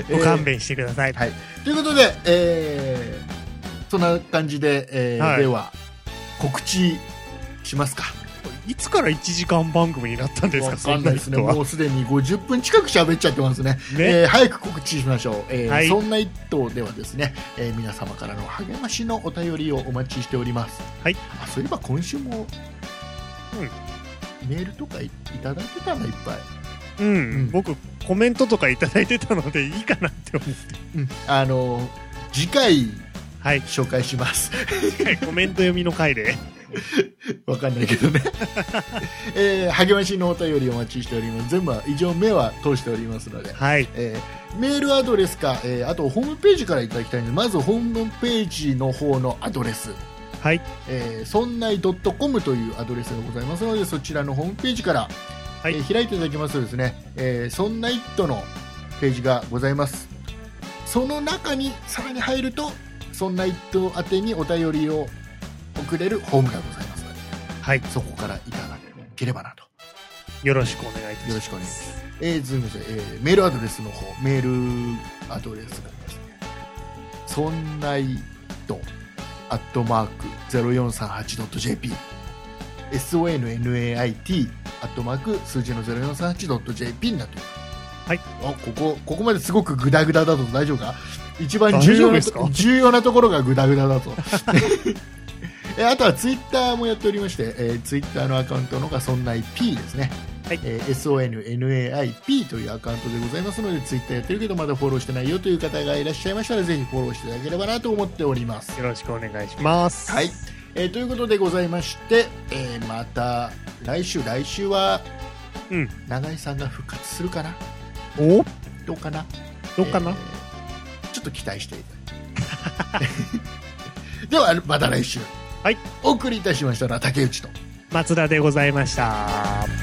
B: ご勘弁してください、
A: えーはい、ということで、えー、そんな感じで、えーはい、では告知しますか。
B: いつからいちじかん番組になったんですか。
A: わかんないですね。もうすでにごじゅっぷん近く喋っちゃってますね。ね、えー、早く告知しましょう。えーはい、そんな一頭ではですね、えー、皆様からの励ましのお便りをお待ちしております。
B: はい。
A: あ、そういえば今週も、うん、メールとか い, いただいてたのいっぱい。
B: うん、うん、僕コメントとかいただいてたのでいいかなって思って。
A: うん、あの次回、はい、紹介します。
B: はい、コメント読みの回で。
A: わかんないけどね、えー、励ましのお便りお待ちしております。全部は以上目は通しておりますので、
B: はい、
A: えー、メールアドレスか、えー、あとホームページからいただきたいので、まずホームページの方のアドレス、
B: はい、
A: えー、そんない .com というアドレスがございますので、そちらのホームページから、はい、えー、開いていただきますとですね、えー、そんな イット のページがございます。その中にさらに入るとそんな イット 宛てにお便りを送れるホームがございますので、
B: はい、
A: そこからいただければなと。
B: よろしくお願いいたします。
A: よろしくお願いします。えー、ズームで、えー、メールアドレスの方、メールアドレスがですね、そんないとアットマーク ゼロよんさんはちドットジェーピー ソンナイト アットマーク数字の ゼロよんさんはちドットジェーピー になっています。
B: はい。
A: あ、ここここまですごくグダグダだと大丈夫か？一番重要な重要なところがグダグダだと。あとはツイッターもやっておりまして、えー、ツイッターのアカウントのがそんない P ですね、はい、えー、ソンナイト というアカウントでございますので、ツイッターやってるけどまだフォローしてないよという方がいらっしゃいましたら、ぜひフォローしていただければなと思っております。
B: よろしくお願いします。
A: はい、えー、ということでございまして、えー、また来週来週は、うん、永井さんが復活するかな。
B: お
A: どうかな
B: どうかな、え
A: ー、ちょっと期待していただいてではまた来週、
B: はい、
A: お送りいたしましたのは竹内と
B: 松田でございました。